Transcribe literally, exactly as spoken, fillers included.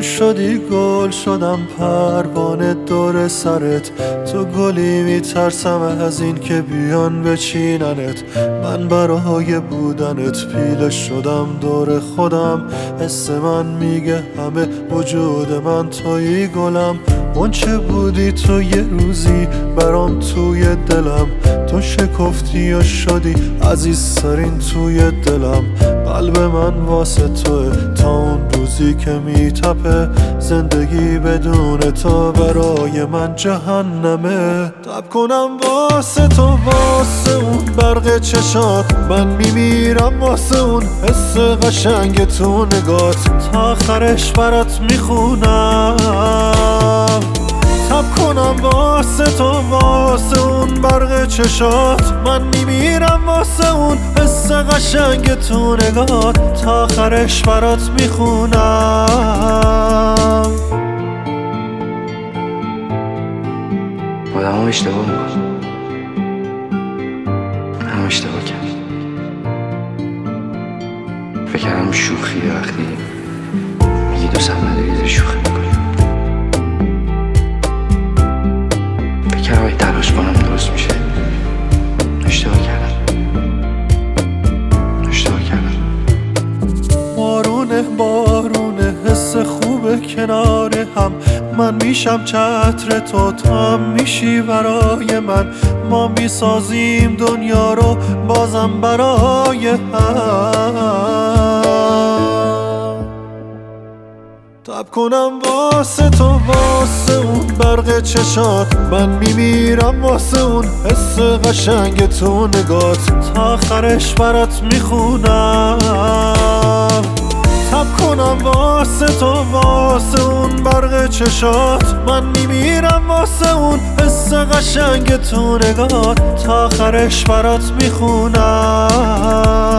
شدی گل شدم پروانه دور سرت، تو گلی میترسم از این که بیان بچیننت. من برای بودنت پیله شدم دور خودم، حس من میگه همه وجود من تویی گلم. اون چه بودی تو یه روزی برام توی دلم، تو شکفتی و شدی عزیزترین توی دلم. قلب من واسه توه تا اون روزی که میتپه، زندگی بدون تو برای من جهنمه. تب کنم واسه تو واسه اون برق چشات، من میمیرم واسه اون حس قشنگ تو نگات، تا آخرش برات میخونم. تب کنم واسه تو واسه اون برق چشات، من میمیرم واسه اون حس قشنگ تو نگات، تا آخرش برات میخونم. آدم ها اشتباه میکن، هم اشتباه کرد. فکر کردم شوخیه وقتی میگی دو سم نداری شوخی میکنی. فکر کردم اگه تلاش کنم درست میشه. اشتباه کردم اشتباه کردم بارونه بارونه حس خوبه کنار هم، من میشم چتر تو، تو هم میشی برای من. ما میسازیم دنیا رو بازم برای هم. تب کنم واسه تو واسه اون برق چشات، من میمیرم واسه اون حس قشنگ تو نگات، تا آخرش برات میخونم. تب کنم واسه تو واسه اون برق چشات، من میمیرم واسه اون حس قشنگ تو نگات، تا آخرش برات میخونم.